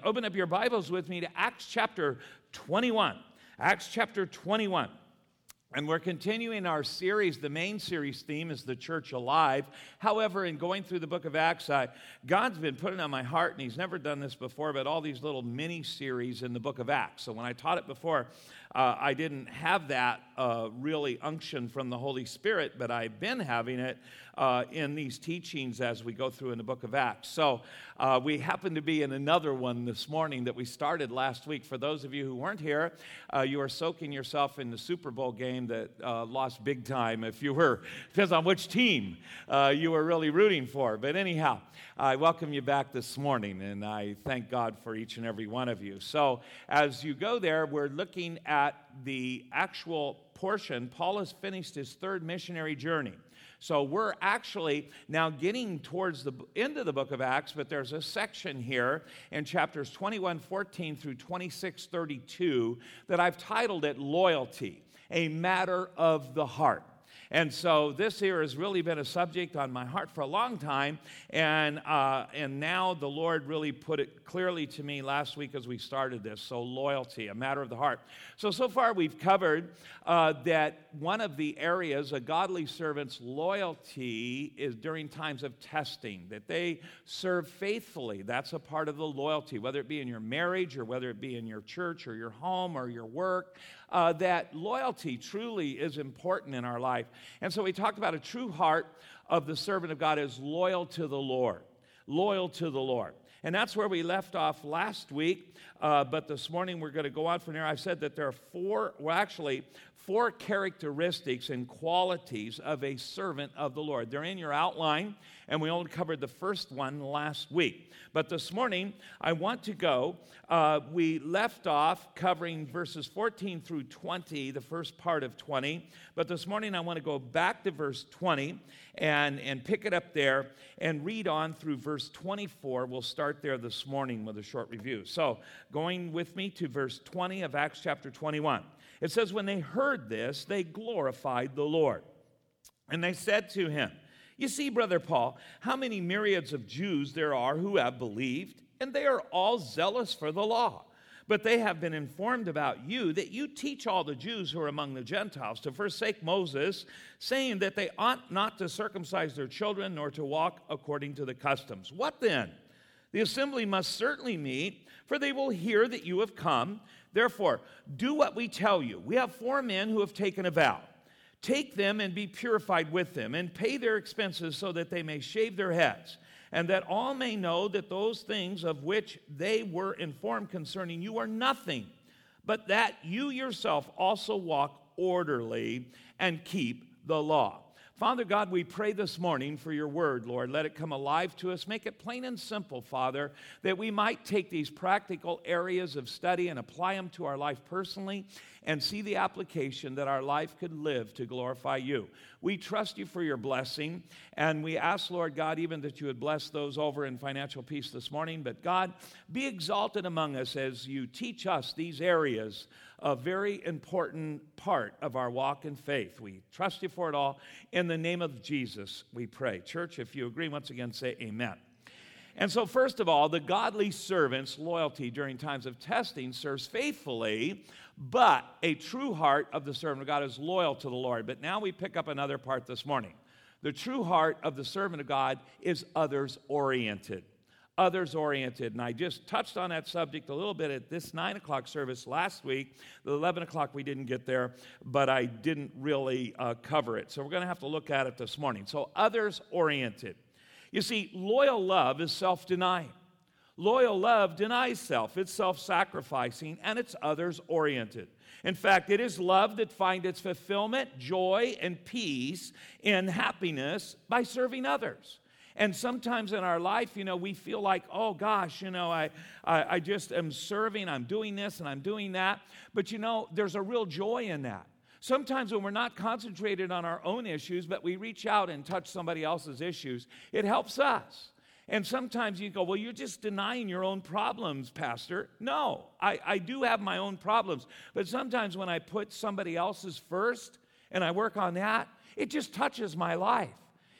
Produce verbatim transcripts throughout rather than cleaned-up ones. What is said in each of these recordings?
open up your Bibles with me to Acts chapter twenty-one. Acts chapter twenty-one. And we're continuing our series. The main series theme is the church alive. However, in going through the book of Acts, I, God's been putting on my heart, and he's never done this before, but all these little mini-series in the book of Acts. So when I taught it before, uh, I didn't have that uh, really unction from the Holy Spirit, but I've been having it uh, in these teachings as we go through in the book of Acts. So uh, we happen to be in another one this morning that we started last week. For those of you who weren't here, uh, you are soaking yourself in the Super Bowl game that uh, lost big time. If you were, depends on which team uh, you were really rooting for. But anyhow, I welcome you back this morning, and I thank God for each and every one of you. So as you go there, we're looking at the actual portion. Paul has finished his third missionary journey. So we're actually now getting towards the end of the book of Acts, but there's a section here in chapters twenty-one fourteen through twenty-six thirty-two that I've titled it Loyalty, a Matter of the Heart. And so this here has really been a subject on my heart for a long time, and uh, and now the Lord really put it clearly to me last week as we started this. So loyalty, a matter of the heart. So, so far we've covered uh, that one of the areas a godly servant's loyalty is during times of testing, that they serve faithfully. That's a part of the loyalty, whether it be in your marriage or whether it be in your church or your home or your work. Uh, that loyalty truly is important in our life. And so we talked about a true heart of the servant of God is loyal to the Lord. Loyal to the Lord. And that's where we left off last week. Uh, but this morning we're going to go on from there. I said that there are four, well actually, four characteristics and qualities of a servant of the Lord. They're in your outline, and we only covered the first one last week. But this morning, I want to go, uh, we left off covering verses fourteen through twenty, the first part of twenty. But this morning, I want to go back to verse twenty and, and pick it up there and read on through verse twenty-four. We'll start there this morning with a short review. So, going with me to verse twenty of Acts chapter twenty-one. It says, when they heard this, they glorified the Lord. And they said to him, you see, Brother Paul, how many myriads of Jews there are who have believed, and they are all zealous for the law. But they have been informed about you that you teach all the Jews who are among the Gentiles to forsake Moses, saying that they ought not to circumcise their children nor to walk according to the customs. What then? The assembly must certainly meet, for they will hear that you have come. Therefore, do what we tell you. We have four men who have taken a vow. Take them and be purified with them, and pay their expenses so that they may shave their heads, and that all may know that those things of which they were informed concerning you are nothing, but that you yourself also walk orderly and keep the law. Father God, we pray this morning for your word, Lord. Let it come alive to us. Make it plain and simple, Father, that we might take these practical areas of study and apply them to our life personally and see the application that our life could live to glorify you. We trust you for your blessing, and we ask, Lord God, even that you would bless those over in Financial Peace this morning. But God, be exalted among us as you teach us these areas, a very important part of our walk in faith. We trust you for it all. In the name of Jesus, we pray. Church, if you agree, once again, say amen. And so, first of all, the godly servant's loyalty during times of testing serves faithfully, but a true heart of the servant of God is loyal to the Lord. But now we pick up another part this morning. The true heart of the servant of God is others-oriented. Others-oriented. And I just touched on that subject a little bit at this nine o'clock service last week. The eleven o'clock we didn't get there, but I didn't really uh, cover it. So we're going to have to look at it this morning. So others-oriented. You see, loyal love is self-denying. Loyal love denies self. It's self-sacrificing, and it's others-oriented. In fact, it is love that finds its fulfillment, joy, and peace in happiness by serving others. And sometimes in our life, you know, we feel like, oh gosh, you know, I, I, I just am serving, I'm doing this and I'm doing that. But you know, there's a real joy in that. Sometimes when we're not concentrated on our own issues, but we reach out and touch somebody else's issues, it helps us. And sometimes you go, well, you're just denying your own problems, Pastor. No, I, I do have my own problems. But sometimes when I put somebody else's first and I work on that, it just touches my life.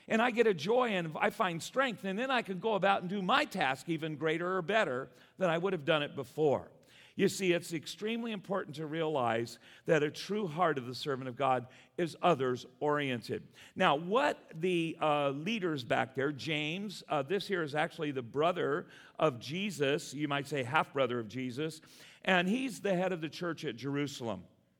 And I get a joy and I find strength, and then I can go about and do my task even greater or better than I would have done it before. You see, it's extremely important to realize that a true heart of the servant of God is others-oriented. Now, what the uh, leaders back there, James, uh, this here is actually the brother of Jesus, you might say half-brother of Jesus, and he's the head of the church at Jerusalem.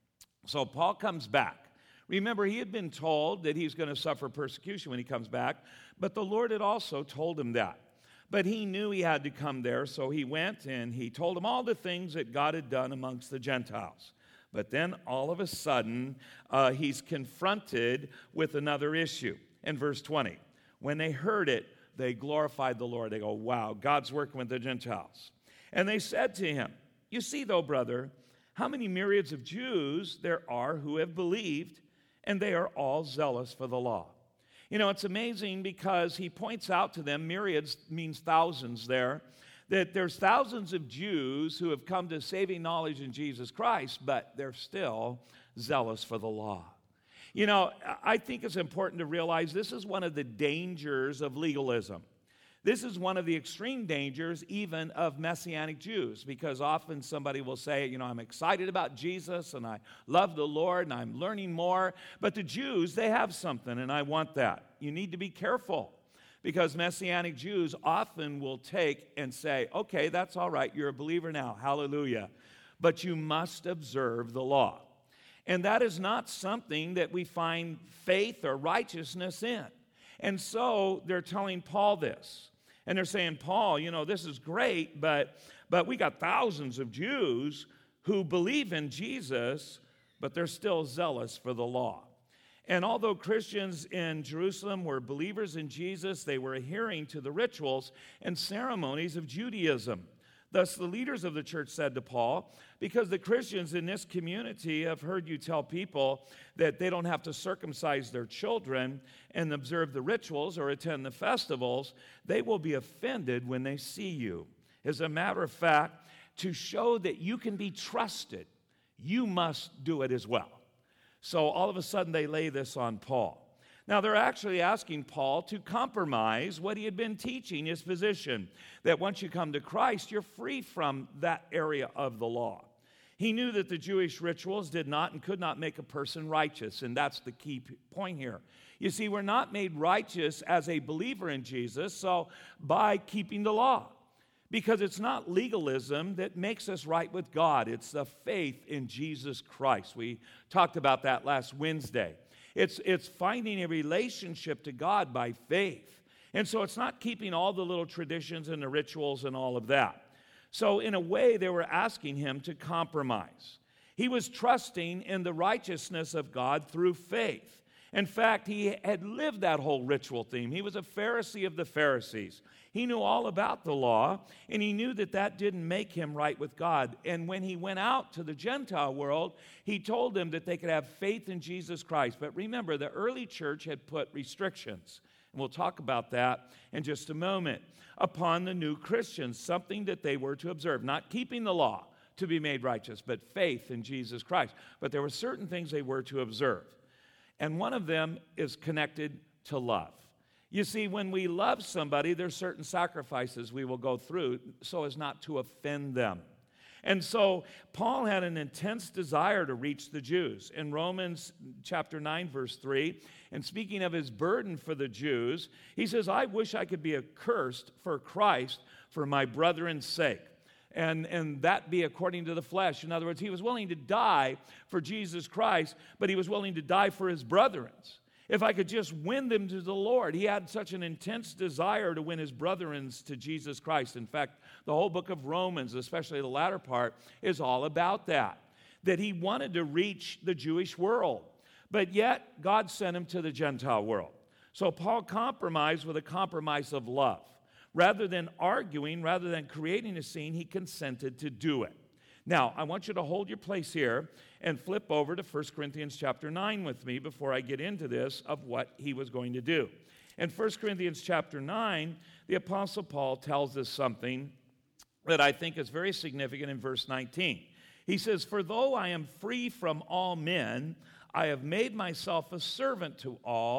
So Paul comes back. Remember, he had been told that he's going to suffer persecution when he comes back, but the Lord had also told him that. But he knew he had to come there, so he went and he told them all the things that God had done amongst the Gentiles. But then all of a sudden, uh, he's confronted with another issue. In verse twenty, when they heard it, they glorified the Lord. They go, wow, God's working with the Gentiles. And they said to him, you see, though, brother, how many myriads of Jews there are who have believed, and they are all zealous for the law. You know, it's amazing because he points out to them, myriads means thousands there, that there's thousands of Jews who have come to saving knowledge in Jesus Christ, but they're still zealous for the law. You know, I think it's important to realize this is one of the dangers of legalism. This is one of the extreme dangers even of Messianic Jews, because often somebody will say, you know, I'm excited about Jesus and I love the Lord and I'm learning more. But the Jews, they have something and I want that. You need to be careful, because Messianic Jews often will take and say, okay, that's all right, you're a believer now, hallelujah, but you must observe the law. And that is not something that we find faith or righteousness in. And so they're telling Paul this. And they're saying, Paul, you know, this is great, but, but we got thousands of Jews who believe in Jesus, but they're still zealous for the law. And although Christians in Jerusalem were believers in Jesus, they were adhering to the rituals and ceremonies of Judaism. Thus, the leaders of the church said to Paul, because the Christians in this community have heard you tell people that they don't have to circumcise their children and observe the rituals or attend the festivals, they will be offended when they see you. As a matter of fact, to show that you can be trusted, you must do it as well. So all of a sudden they lay this on Paul. Now, they're actually asking Paul to compromise what he had been teaching his position, that once you come to Christ, you're free from that area of the law. He knew that the Jewish rituals did not and could not make a person righteous, and that's the key point here. You see, we're not made righteous as a believer in Jesus, so by keeping the law, because it's not legalism that makes us right with God. It's the faith in Jesus Christ. We talked about that last Wednesday. It's, it's finding a relationship to God by faith. And so it's not keeping all the little traditions and the rituals and all of that. So in a way, they were asking him to compromise. He was trusting in the righteousness of God through faith. In fact, he had lived that whole ritual theme. He was a Pharisee of the Pharisees. He knew all about the law, and he knew that that didn't make him right with God. And when he went out to the Gentile world, he told them that they could have faith in Jesus Christ. But remember, the early church had put restrictions, and we'll talk about that in just a moment, upon the new Christians, something that they were to observe, not keeping the law to be made righteous, but faith in Jesus Christ. But there were certain things they were to observe. And one of them is connected to love. You see, when we love somebody, there's certain sacrifices we will go through so as not to offend them. And so Paul had an intense desire to reach the Jews. In Romans chapter nine, verse three, and speaking of his burden for the Jews, he says, I wish I could be accursed for Christ for my brethren's sake. And, and that be according to the flesh. In other words, he was willing to die for Jesus Christ, but he was willing to die for his brethrens. If I could just win them to the Lord. He had such an intense desire to win his brethrens to Jesus Christ. In fact, the whole book of Romans, especially the latter part, is all about that. That he wanted to reach the Jewish world. But yet, God sent him to the Gentile world. So Paul compromised with a compromise of love. Rather than arguing, rather than creating a scene, he consented to do it. Now, I want you to hold your place here and flip over to First Corinthians chapter nine with me before I get into this of what he was going to do. In First Corinthians chapter nine, the Apostle Paul tells us something that I think is very significant in verse nineteen. He says, for though I am free from all men, I have made myself a servant to all,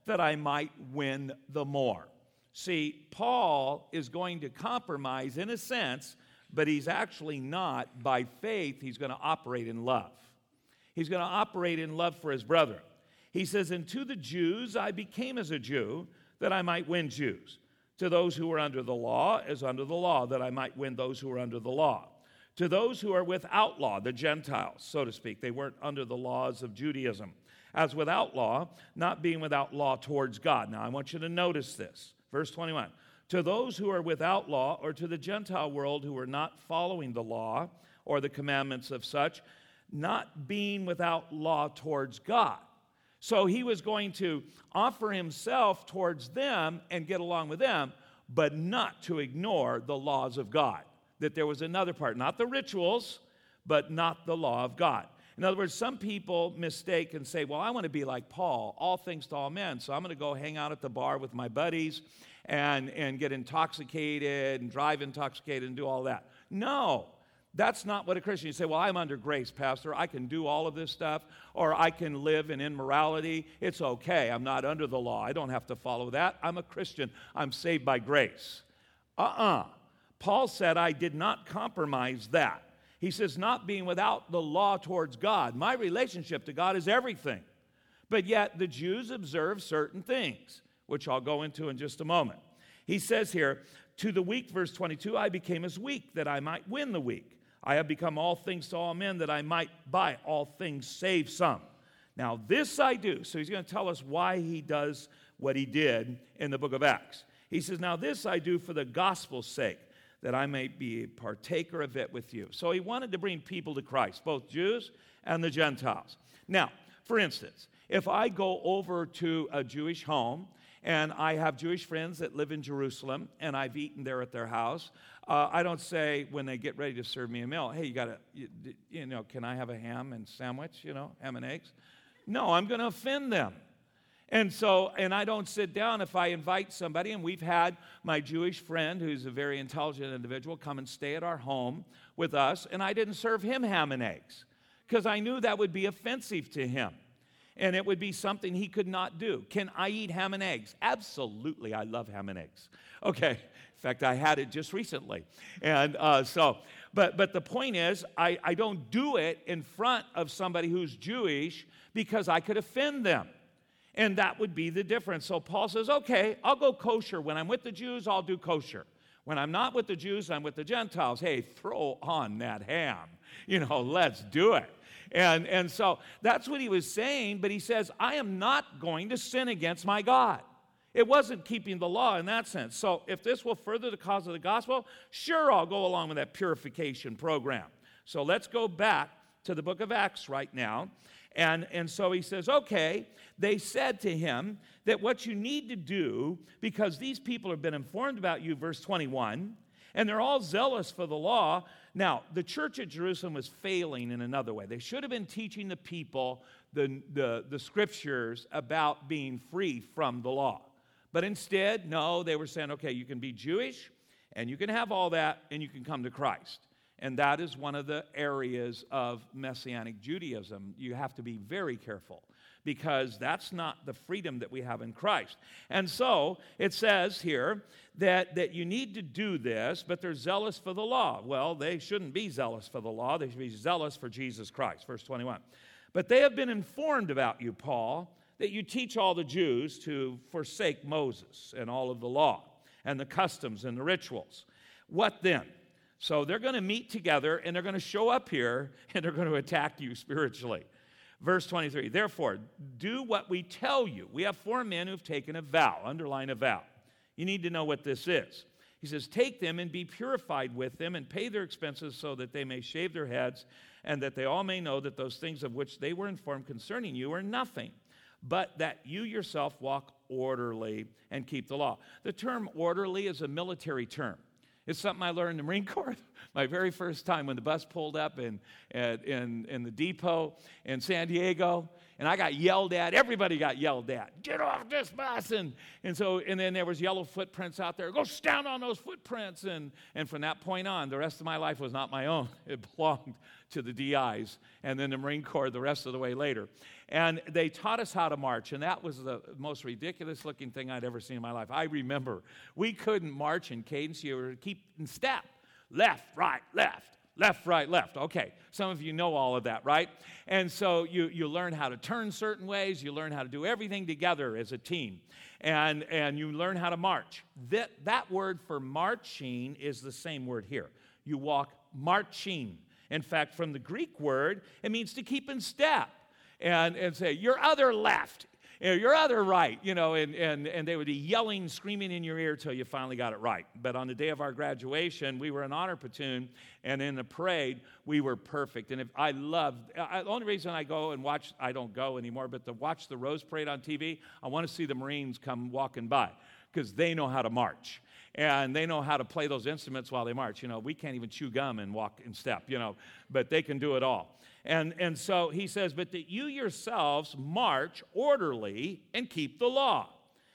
that I might win the more. See, Paul is going to compromise in a sense, but he's actually not. By faith, he's going to operate in love. He's going to operate in love for his brethren. He says, and to the Jews I became as a Jew, that I might win Jews. To those who are under the law, as under the law, that I might win those who are under the law. To those who are without law, the Gentiles, so to speak. They weren't under the laws of Judaism. As without law, not being without law towards God. Now, I want you to notice this. Verse twenty-one. To those who are without law, or to the Gentile world who are not following the law or the commandments of such, not being without law towards God. So he was going to offer himself towards them and get along with them, but not to ignore the laws of God. That there was another part, not the rituals, but not the law of God. In other words, some people mistake and say, well, I want to be like Paul, all things to all men, so I'm going to go hang out at the bar with my buddies and, and get intoxicated and drive intoxicated and do all that. No, that's not what a Christian. You say, well, I'm under grace, Pastor. I can do all of this stuff, or I can live in immorality. It's okay. I'm not under the law. I don't have to follow that. I'm a Christian. I'm saved by grace. Uh-uh. Paul said, I did not compromise that. He says, not being without the law towards God. My relationship to God is everything. But yet the Jews observe certain things, which I'll go into in just a moment. He says here, to the weak, verse twenty-two, I became as weak, that I might win the weak. I have become all things to all men, that I might by all things save some. Now this I do. So he's going to tell us why he does what he did in the book of Acts. He says, now this I do for the gospel's sake, that I may be a partaker of it with you. So he wanted to bring people to Christ, both Jews and the Gentiles. Now, for instance, if I go over to a Jewish home, and I have Jewish friends that live in Jerusalem, and I've eaten there at their house, uh, I don't say when they get ready to serve me a meal, hey, you got to, you, you know, can I have a ham and sandwich, you know, ham and eggs? No, I'm going to offend them. And so, and I don't sit down if I invite somebody, and we've had my Jewish friend, who's a very intelligent individual, come and stay at our home with us, and I didn't serve him ham and eggs because I knew that would be offensive to him, and it would be something he could not do. Can I eat ham and eggs? Absolutely, I love ham and eggs. Okay, in fact, I had it just recently, and uh, so, but but the point is, I, I don't do it in front of somebody who's Jewish because I could offend them. And that would be the difference. So Paul says, okay, I'll go kosher. When I'm with the Jews, I'll do kosher. When I'm not with the Jews, I'm with the Gentiles. Hey, throw on that ham. You know, let's do it. And, and so that's what he was saying, but he says, I am not going to sin against my God. It wasn't keeping the law in that sense. So if this will further the cause of the gospel, sure, I'll go along with that purification program. So let's go back to the book of Acts right now. And, and so he says, okay, they said to him that what you need to do, because these people have been informed about you, verse twenty-one, and they're all zealous for the law. Now, the church at Jerusalem was failing in another way. They should have been teaching the people the, the, the scriptures about being free from the law. But instead, no, they were saying, okay, you can be Jewish, and you can have all that, and you can come to Christ. And that is one of the areas of Messianic Judaism. You have to be very careful because that's not the freedom that we have in Christ. And so it says here that, that you need to do this, but they're zealous for the law. Well, they shouldn't be zealous for the law. They should be zealous for Jesus Christ. Verse twenty-one. But they have been informed about you, Paul, that you teach all the Jews to forsake Moses and all of the law and the customs and the rituals. What then? So they're going to meet together, and they're going to show up here, and they're going to attack you spiritually. Verse twenty-three, therefore, do what we tell you. We have four men who've taken a vow. Underline a vow. You need to know what this is. He says, take them and be purified with them and pay their expenses so that they may shave their heads and that they all may know that those things of which they were informed concerning you are nothing, but that you yourself walk orderly and keep the law. The term orderly is a military term. It's something I learned in the Marine Corps. my very first time when the bus pulled up in, at, in, in the depot in San Diego, and I got yelled at. Everybody got yelled at. Get off this bus. And, and so, and then there was yellow footprints out there. Go stand on those footprints. And, and from that point on, the rest of my life was not my own. It belonged to the D Is and then the Marine Corps the rest of the way later. And they taught us how to march, and that was the most ridiculous-looking thing I'd ever seen in my life. I remember we couldn't march in cadence. You were to keep in step. Left, right, left. Left, right, left. Okay, some of you know all of that, right? And so you, you learn how to turn certain ways. You learn how to do everything together as a team. And, and you learn how to march. That, that word for marching is the same word here. You walk marching. In fact, from the Greek word, it means to keep in step. And, and say, your other left, your other right, you know, and, and, and they would be yelling, screaming in your ear till you finally got it right. But on the day of our graduation, we were an honor platoon, and in the parade, we were perfect. And if I loved, I, the only reason I go and watch, I don't go anymore, but to watch the Rose Parade on T V, I want to see the Marines come walking by, because they know how to march. And they know how to play those instruments while they march. You know, we can't even chew gum and walk in step, you know, but they can do it all. And, and so he says, but that you yourselves march orderly and keep the law.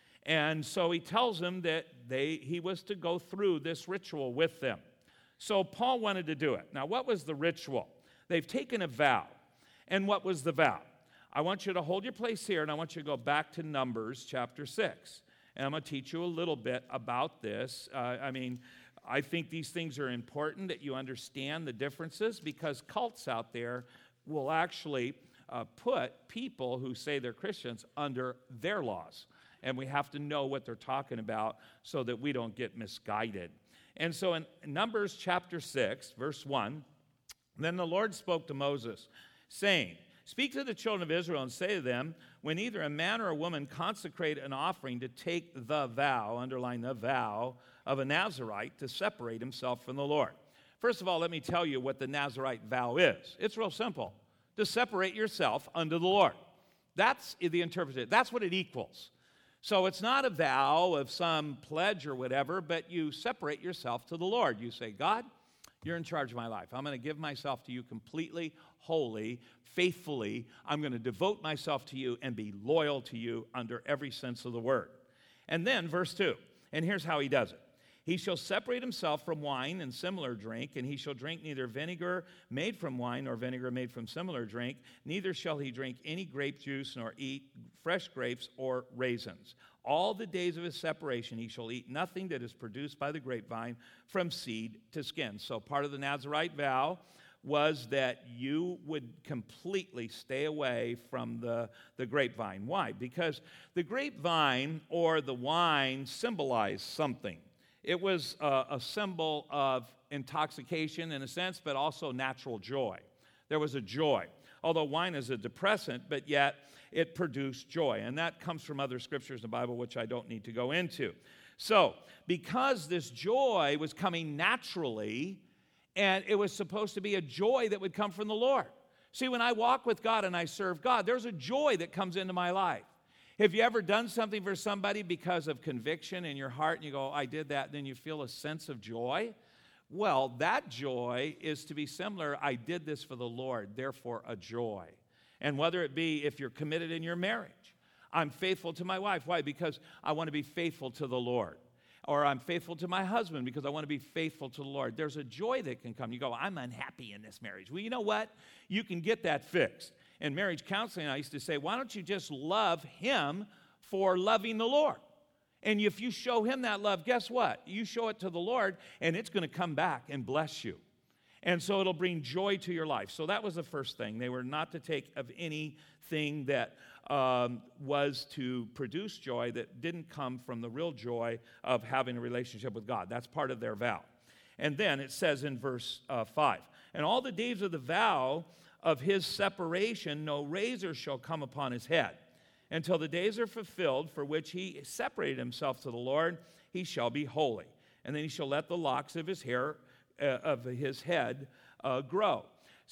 And so he tells them that they he was to go through this ritual with them. So Paul wanted to do it. Now, what was the ritual? They've taken a vow. And what was the vow? I want you to hold your place here, and I want you to go back to Numbers chapter six. And I'm going to teach you a little bit about this. Uh, I mean, I think these things are important that you understand the differences, because cults out there will actually uh, put people who say they're Christians under their laws. And we have to know what they're talking about so that we don't get misguided. And so in Numbers chapter six, verse one, then the Lord spoke to Moses, saying, speak to the children of Israel and say to them, when either a man or a woman consecrate an offering to take the vow, underline the vow, of a Nazirite to separate himself from the Lord. First of all, let me tell you what the Nazirite vow is. It's real simple. To separate yourself unto the Lord. That's the interpretation. That's what it equals. So it's not a vow of some pledge or whatever, but you separate yourself to the Lord. You say, God, you're in charge of my life. I'm going to give myself to you completely, wholly, faithfully. I'm going to devote myself to you and be loyal to you under every sense of the word. And then verse two, and here's how he does it. He shall separate himself from wine and similar drink, and he shall drink neither vinegar made from wine nor vinegar made from similar drink, neither shall he drink any grape juice nor eat fresh grapes or raisins. All the days of his separation he shall eat nothing that is produced by the grapevine from seed to skin. So part of the Nazirite vow was that you would completely stay away from the, the grapevine. Why? Because the grapevine or the wine symbolized something. It was a, a symbol of intoxication in a sense, but also natural joy. There was a joy. Although wine is a depressant, but yet it produced joy. And that comes from other scriptures in the Bible, which I don't need to go into. So, because this joy was coming naturally, and it was supposed to be a joy that would come from the Lord. See, when I walk with God and I serve God, there's a joy that comes into my life. Have you ever done something for somebody because of conviction in your heart, and you go, I did that, and then you feel a sense of joy? Well, that joy is to be similar. I did this for the Lord, therefore a joy. And whether it be if you're committed in your marriage, I'm faithful to my wife. Why? Because I want to be faithful to the Lord. Or I'm faithful to my husband because I want to be faithful to the Lord. There's a joy that can come. You go, I'm unhappy in this marriage. Well, you know what? You can get that fixed. In marriage counseling, I used to say, why don't you just love him for loving the Lord? And if you show him that love, guess what? You show it to the Lord, and it's going to come back and bless you. And so it'll bring joy to your life. So that was the first thing. They were not to take of anything that um, was to produce joy that didn't come from the real joy of having a relationship with God. That's part of their vow. And then it says in verse uh, five, and all the days of the vow of his separation, no razor shall come upon his head. Until the days are fulfilled for which he separated himself to the Lord, he shall be holy. And then he shall let the locks of his hair, uh, of his head, uh, grow.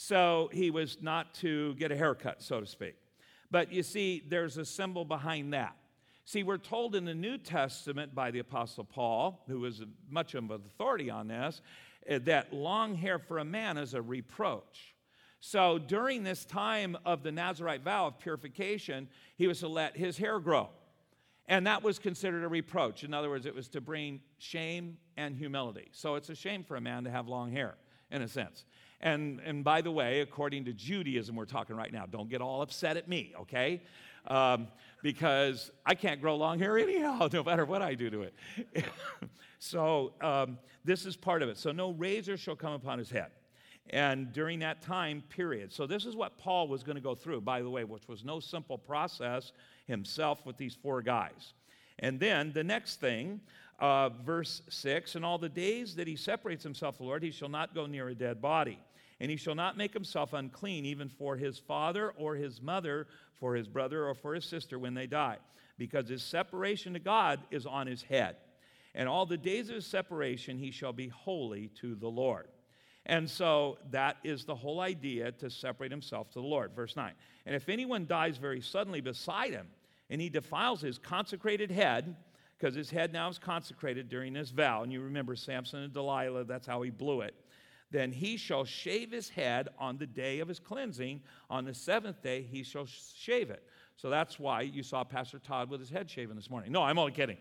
So he was not to get a haircut, so to speak. But you see, there's a symbol behind that. See, we're told in the New Testament by the Apostle Paul, who was much of an authority on this, that long hair for a man is a reproach. So during this time of the Nazirite vow of purification, he was to let his hair grow. And that was considered a reproach. In other words, it was to bring shame and humility. So it's a shame for a man to have long hair, in a sense. And, and by the way, according to Judaism, we're talking right now, don't get all upset at me, okay? Um, because I can't grow long hair anyhow, no matter what I do to it. So um, this is part of it. So no razor shall come upon his head. And during that time period. So this is what Paul was going to go through, by the way, which was no simple process himself with these four guys. And then the next thing, uh, verse six, and all the days that he separates himself from the Lord, he shall not go near a dead body. And he shall not make himself unclean, even for his father or his mother, for his brother or for his sister when they die, because his separation to God is on his head. And all the days of his separation he shall be holy to the Lord. And so that is the whole idea, to separate himself to the Lord. Verse nine, and if anyone dies very suddenly beside him, and he defiles his consecrated head, because his head now is consecrated during this vow, and you remember Samson and Delilah, that's how he blew it, then he shall shave his head on the day of his cleansing. On the seventh day he shall shave it. So that's why you saw Pastor Todd with his head shaven this morning. No, I'm only kidding.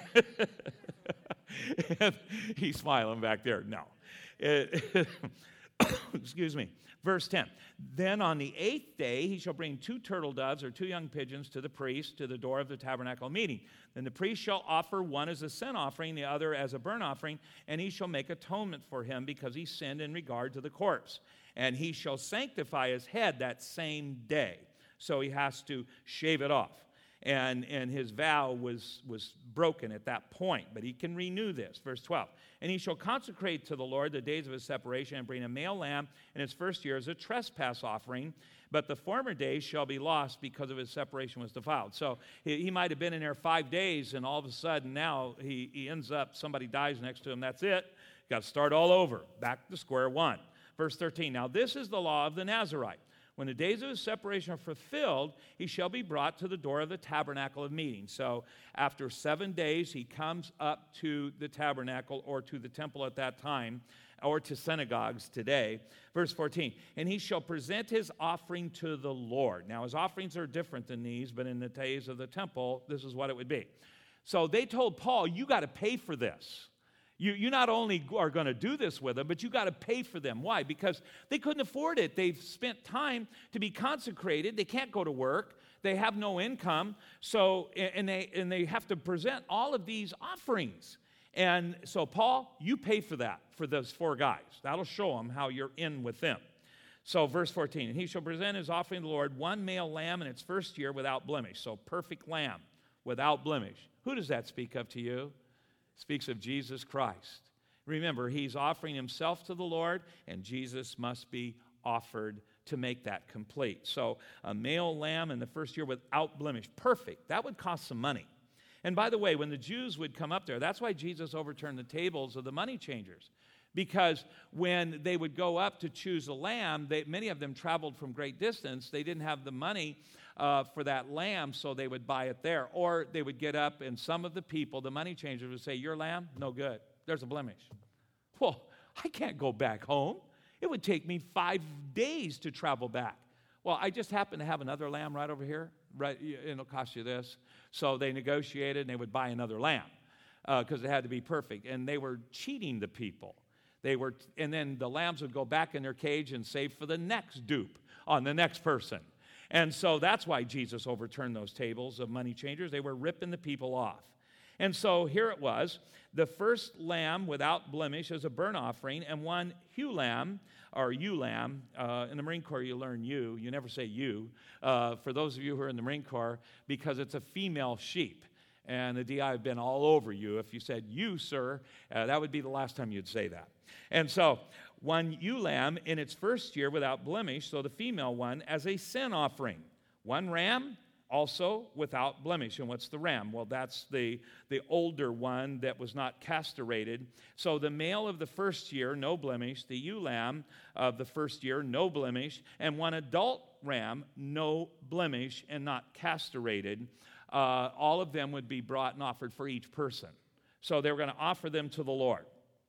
He's smiling back there. No. Excuse me. Verse ten. Then on the eighth day he shall bring two turtle doves or two young pigeons to the priest to the door of the tabernacle meeting. Then the priest shall offer one as a sin offering, the other as a burnt offering, and he shall make atonement for him because he sinned in regard to the corpse. And he shall sanctify his head that same day. So he has to shave it off. And, and his vow was, was broken at that point, but he can renew this. Verse twelve, and he shall consecrate to the Lord the days of his separation and bring a male lamb in its first year as a trespass offering, but the former days shall be lost because of his separation was defiled. So he, he might have been in there five days, and all of a sudden now he, he ends up, somebody dies next to him, that's it. Got to start all over, back to square one. Verse thirteen, now this is the law of the Nazirite. When the days of his separation are fulfilled, he shall be brought to the door of the tabernacle of meeting. So after seven days, he comes up to the tabernacle or to the temple at that time, or to synagogues today. Verse fourteen, and he shall present his offering to the Lord. Now, his offerings are different than these, but in the days of the temple, this is what it would be. So they told Paul, you got to pay for this. You, you not only are going to do this with them, but you got to pay for them. Why? Because they couldn't afford it. They've spent time to be consecrated. They can't go to work. They have no income. So, and they, and they have to present all of these offerings. And so, Paul, you pay for that, for those four guys. That'll show them how you're in with them. So, verse fourteen, and he shall present his offering to the Lord, one male lamb in its first year without blemish. So, perfect lamb without blemish. Who does that speak of to you? Speaks of Jesus Christ. Remember, he's offering himself to the Lord, and Jesus must be offered to make that complete. So a male lamb in the first year without blemish, perfect. That would cost some money. And by the way, when the Jews would come up there, that's why Jesus overturned the tables of the money changers. Because when they would go up to choose a lamb, they, many of them traveled from great distance. They didn't have the money uh, for that lamb, so they would buy it there. Or they would get up, and some of the people, the money changers, would say, your lamb? No good. There's a blemish. Well, I can't go back home. It would take me five days to travel back. Well, I just happen to have another lamb right over here. Right, it'll cost you this. So they negotiated, and they would buy another lamb because uh, it had to be perfect. And they were cheating the people. They were, and then the lambs would go back in their cage and save for the next dupe on the next person. And so that's why Jesus overturned those tables of money changers. They were ripping the people off. And so here it was, the first lamb without blemish as a burnt offering, and one ewe lamb, or ewe lamb. Uh, in the Marine Corps, you learn ewe. You never say ewe. Uh, for those of you who are in the Marine Corps, because it's a female sheep. And the D I have been all over you. If you said you, sir, uh, that would be the last time you'd say that. And so, one ewe lamb in its first year without blemish, so the female one, as a sin offering. One ram, also without blemish. And what's the ram? Well, that's the, the older one that was not castrated. So the male of the first year, no blemish. The ewe lamb of the first year, no blemish. And one adult ram, no blemish and not castrated. Uh, all of them would be brought and offered for each person. So they were going to offer them to the Lord.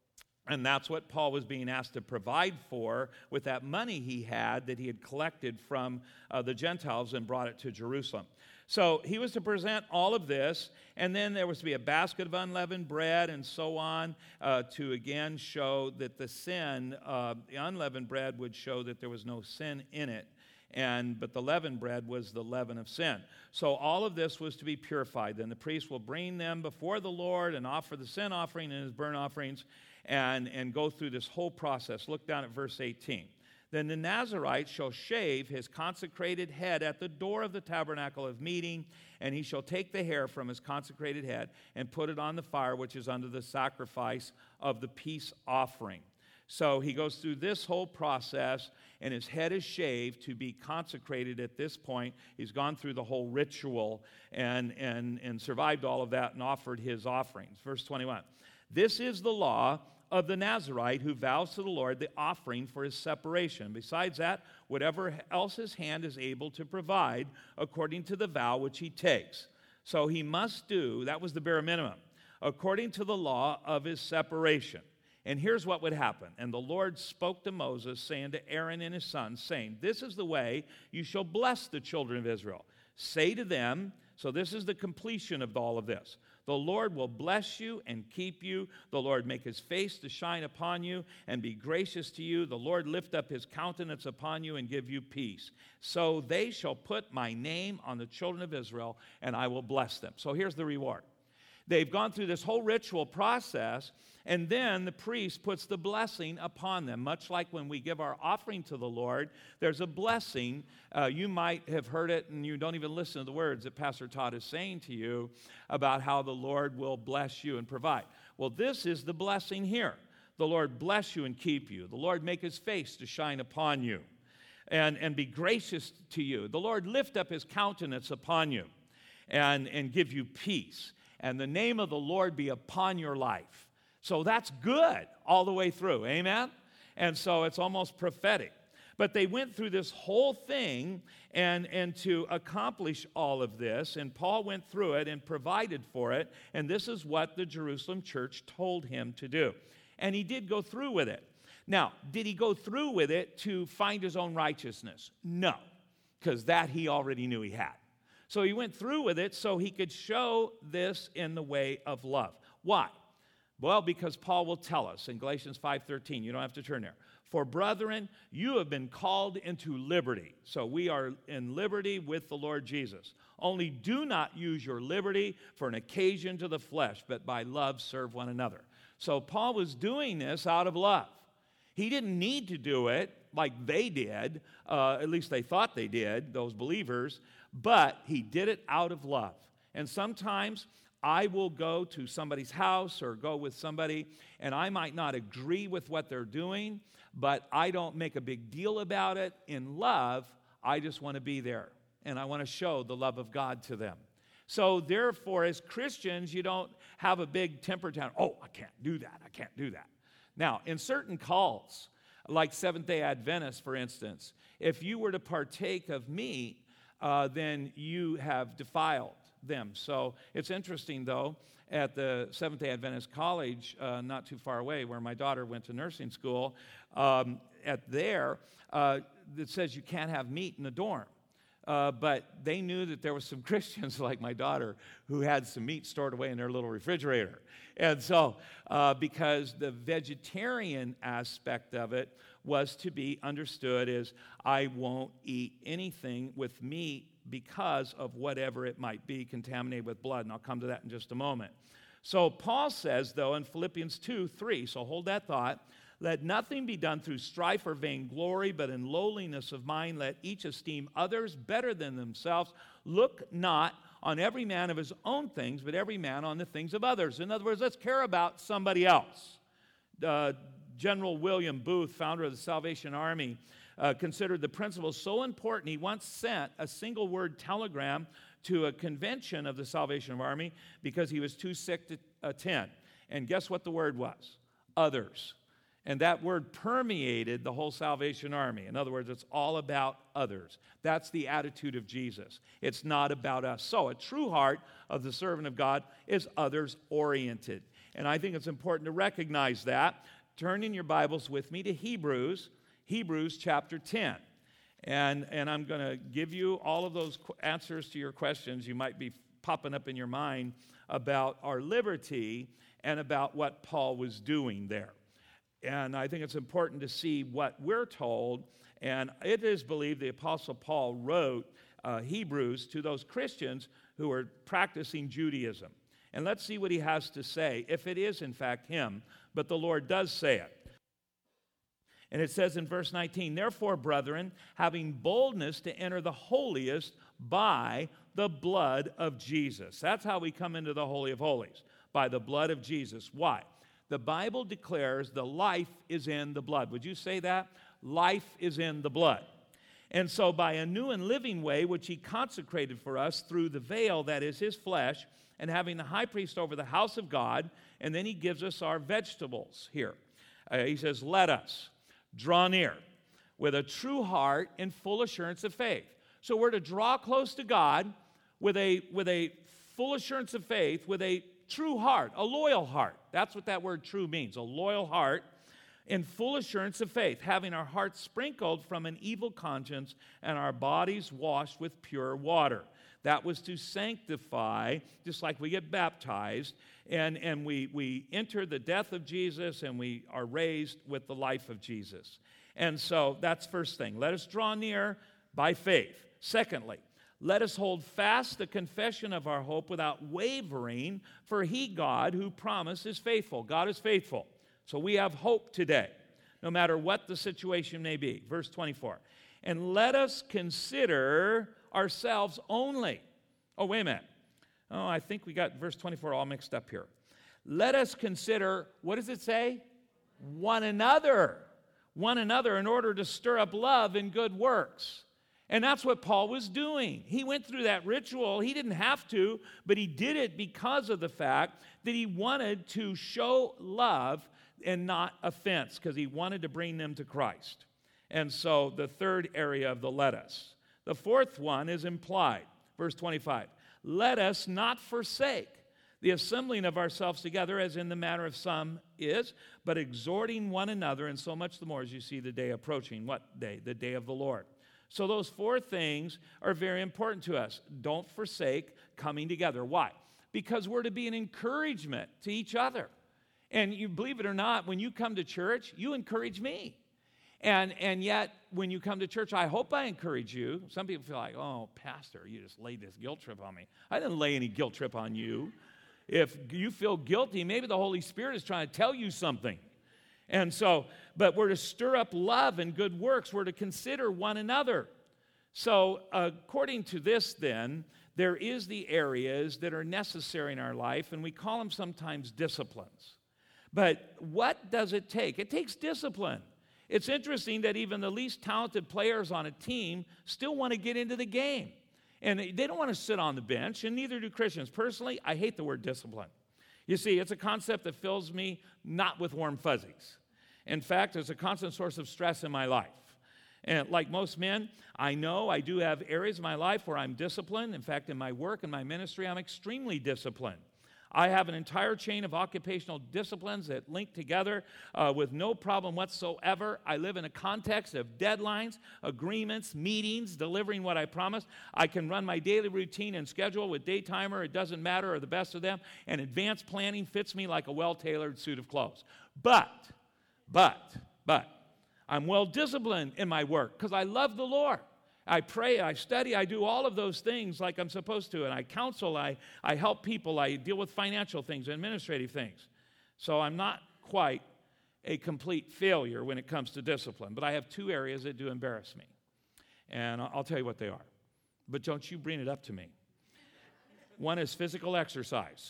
And that's what Paul was being asked to provide for with that money he had that he had collected from uh, the Gentiles and brought it to Jerusalem. So he was to present all of this, and then there was to be a basket of unleavened bread and so on uh, to again show that the sin, uh, the unleavened bread would show that there was no sin in it. And but the leavened bread was the leaven of sin. So all of this was to be purified. Then the priest will bring them before the Lord and offer the sin offering and his burnt offerings and, and go through this whole process. Look down at verse eighteen. Then the Nazirite shall shave his consecrated head at the door of the tabernacle of meeting, and he shall take the hair from his consecrated head and put it on the fire which is under the sacrifice of the peace offering. So he goes through this whole process, and his head is shaved to be consecrated at this point. He's gone through the whole ritual and, and, and survived all of that and offered his offerings. Verse twenty-one, this is the law of the Nazirite who vows to the Lord the offering for his separation. Besides that, whatever else his hand is able to provide according to the vow which he takes. So he must do, that was the bare minimum, according to the law of his separation. And here's what would happen. And the Lord spoke to Moses, saying to Aaron and his sons, saying, this is the way you shall bless the children of Israel. Say to them, so this is the completion of all of this. The Lord will bless you and keep you. The Lord make his face to shine upon you and be gracious to you. The Lord lift up his countenance upon you and give you peace. So they shall put my name on the children of Israel, and I will bless them. So here's the reward. They've gone through this whole ritual process, and then the priest puts the blessing upon them. Much like when we give our offering to the Lord, there's a blessing. Uh, you might have heard it, and you don't even listen to the words that Pastor Todd is saying to you about how the Lord will bless you and provide. Well, this is the blessing here. The Lord bless you and keep you. The Lord make his face to shine upon you and, and be gracious to you. The Lord lift up his countenance upon you and, and give you peace. And the name of the Lord be upon your life. So that's good all the way through, amen? And so it's almost prophetic. But they went through this whole thing and, and to accomplish all of this, and Paul went through it and provided for it, and this is what the Jerusalem church told him to do. And he did go through with it. Now, did he go through with it to find his own righteousness? No, because that he already knew he had. So he went through with it so he could show this in the way of love. Why? Well, because Paul will tell us in Galatians five thirteen, you don't have to turn there. For brethren, you have been called into liberty. So we are in liberty with the Lord Jesus. Only do not use your liberty for an occasion to the flesh, but by love serve one another. So Paul was doing this out of love. He didn't need to do it like they did, uh, at least they thought they did, those believers, but he did it out of love. And sometimes I will go to somebody's house or go with somebody, and I might not agree with what they're doing, but I don't make a big deal about it. In love, I just want to be there, and I want to show the love of God to them. So therefore, as Christians, you don't have a big temper tantrum. Oh, I can't do that. I can't do that. Now, in certain cults, like Seventh-day Adventists, for instance, if you were to partake of meat, uh, then you have defiled them. So it's interesting, though, at the Seventh-day Adventist College, uh, not too far away, where my daughter went to nursing school, um, at there, uh, it says you can't have meat in the dorm. Uh, but they knew that there were some Christians like my daughter who had some meat stored away in their little refrigerator. And so, uh, because the vegetarian aspect of it was to be understood as I won't eat anything with meat because of whatever it might be contaminated with blood. And I'll come to that in just a moment. So Paul says, though, in Philippians two three, so hold that thought, let nothing be done through strife or vainglory, but in lowliness of mind let each esteem others better than themselves. Look not on every man of his own things, but every man on the things of others. In other words, let's care about somebody else. Uh, General William Booth, founder of the Salvation Army, uh, considered the principle so important, he once sent a single-word telegram to a convention of the Salvation Army because he was too sick to attend. And guess what the word was? Others. And that word permeated the whole Salvation Army. In other words, it's all about others. That's the attitude of Jesus. It's not about us. So a true heart of the servant of God is others-oriented. And I think it's important to recognize that. turn in your Bibles with me to Hebrews, Hebrews chapter ten. And, and I'm going to give you all of those qu- answers to your questions you might be popping up in your mind about our liberty and about what Paul was doing there. And I think it's important to see what we're told. And it is believed the Apostle Paul wrote uh, Hebrews to those Christians who are practicing Judaism. And let's see what he has to say, if it is in fact him, but the Lord does say it. And it says in verse nineteen, "Therefore, brethren, having boldness to enter the holiest by the blood of Jesus." That's how we come into the Holy of Holies, by the blood of Jesus. Why? The Bible declares the life is in the blood. Would you say that? Life is in the blood. And so by a new and living way, which he consecrated for us through the veil that is his flesh, and having the high priest over the house of God, and then he gives us our vegetables here. Uh, he says, "Let us draw near with a true heart in full assurance of faith." So we're to draw close to God with a, with a full assurance of faith, with a true heart, a loyal heart. That's what that word true means, a loyal heart, in full assurance of faith, having our hearts sprinkled from an evil conscience and our bodies washed with pure water. That was to sanctify, just like we get baptized, and, and we, we enter the death of Jesus, and we are raised with the life of Jesus. And so that's first thing. Let us draw near by faith. Secondly, let us hold fast the confession of our hope without wavering, for he, God, who promised, is faithful. God is faithful. So we have hope today, no matter what the situation may be. Verse twenty-four, "And let us consider ourselves only." Oh, wait a minute. Oh, I think we got verse twenty-four all mixed up here. Let us consider, what does it say? One another. One another in order to stir up love and good works. And that's what Paul was doing. He went through that ritual. He didn't have to, but he did it because of the fact that he wanted to show love and not offense, because he wanted to bring them to Christ. And so the third area of the let us. The fourth one is implied. Verse twenty-five, "Let us not forsake the assembling of ourselves together, as in the manner of some is, but exhorting one another, and so much the more as you see the day approaching." What day? The day of the Lord. So those four things are very important to us. Don't forsake coming together. Why? Because we're to be an encouragement to each other. And you believe it or not, when you come to church, you encourage me. And, and yet, when you come to church, I hope I encourage you. Some people feel like, "Oh, pastor, you just laid this guilt trip on me." I didn't lay any guilt trip on you. If you feel guilty, maybe the Holy Spirit is trying to tell you something. And so, but we're to stir up love and good works. We're to consider one another. So, according to this, then, there is the areas that are necessary in our life, and we call them sometimes disciplines. But what does it take? It takes discipline. It's interesting that even the least talented players on a team still want to get into the game. And they don't want to sit on the bench, and neither do Christians. Personally, I hate the word discipline. You see, it's a concept that fills me not with warm fuzzies. In fact, it's a constant source of stress in my life. And like most men, I know I do have areas of my life where I'm disciplined. In fact, in my work and my ministry, I'm extremely disciplined. I have an entire chain of occupational disciplines that link together uh, with no problem whatsoever. I live in a context of deadlines, agreements, meetings, delivering what I promised. I can run my daily routine and schedule with Daytimer, it doesn't matter, or the best of them, and advanced planning fits me like a well-tailored suit of clothes. But, but, but, I'm well-disciplined in my work because I love the Lord. I pray, I study, I do all of those things like I'm supposed to, and I counsel, I, I help people, I deal with financial things, administrative things. So I'm not quite a complete failure when it comes to discipline, but I have two areas that do embarrass me, and I'll tell you what they are. But don't you bring it up to me. One is physical exercise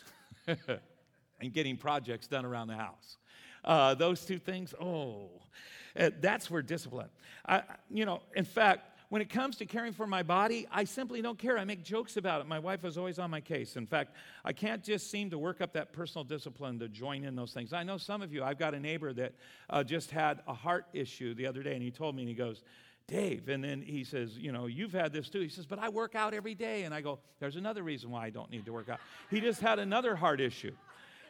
and getting projects done around the house. Uh, those two things, oh, uh, that's where discipline. I, you know, in fact, when it comes to caring for my body, I simply don't care. I make jokes about it. My wife is always on my case. In fact, I can't just seem to work up that personal discipline to join in those things. I know some of you, I've got a neighbor that uh, just had a heart issue the other day, and he told me, and he goes, "Dave," and then he says, "You know, you've had this too." He says, "But I work out every day." And I go, "There's another reason why I don't need to work out." He just had another heart issue.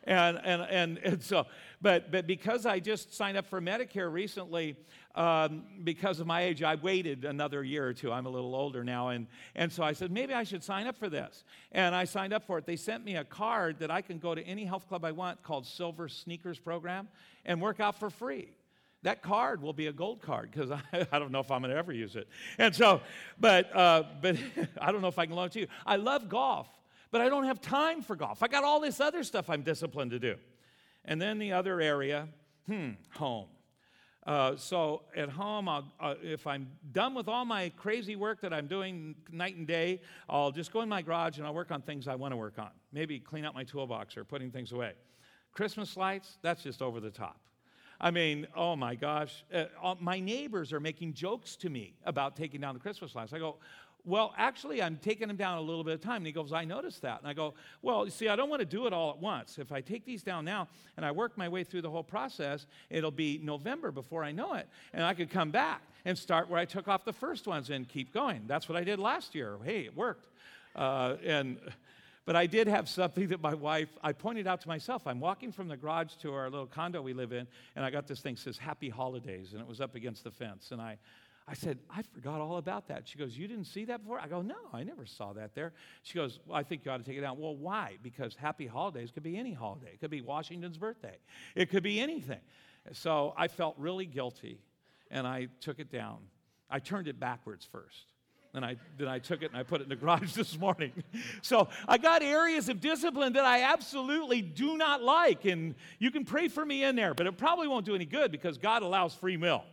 And, and, and, and so, but, but because I just signed up for Medicare recently, um, because of my age, I waited another year or two. I'm a little older now. And, and so I said, maybe I should sign up for this. And I signed up for it. They sent me a card that I can go to any health club I want called Silver Sneakers Program and work out for free. That card will be a gold card because I, I don't know if I'm going to ever use it. And so, but, uh, but I don't know if I can loan it to you. I love golf, but I don't have time for golf. I got all this other stuff I'm disciplined to do. And then the other area, hmm, home. Uh, so at home, I'll, uh, if I'm done with all my crazy work that I'm doing night and day, I'll just go in my garage and I'll work on things I want to work on. Maybe clean out my toolbox or putting things away. Christmas lights, that's just over the top. I mean, oh my gosh, uh, uh, my neighbors are making jokes to me about taking down the Christmas lights. I go, well, actually, I'm taking them down a little bit of time. And he goes, I noticed that. And I go, well, you see, I don't want to do it all at once. If I take these down now and I work my way through the whole process, it'll be November before I know it. And I could come back and start where I took off the first ones and keep going. That's what I did last year. Hey, it worked. Uh, and... But I did have something that my wife, I pointed out to myself. I'm walking from the garage to our little condo we live in, and I got this thing that says Happy Holidays, and it was up against the fence. And I, I said, I forgot all about that. She goes, you didn't see that before? I go, no, I never saw that there. She goes, well, I think you ought to take it down. Well, why? Because Happy Holidays could be any holiday. It could be Washington's birthday. It could be anything. So I felt really guilty, and I took it down. I turned it backwards first. Then I, then I took it and I put it in the garage this morning. So I got areas of discipline that I absolutely do not like. And you can pray for me in there, but it probably won't do any good because God allows free will.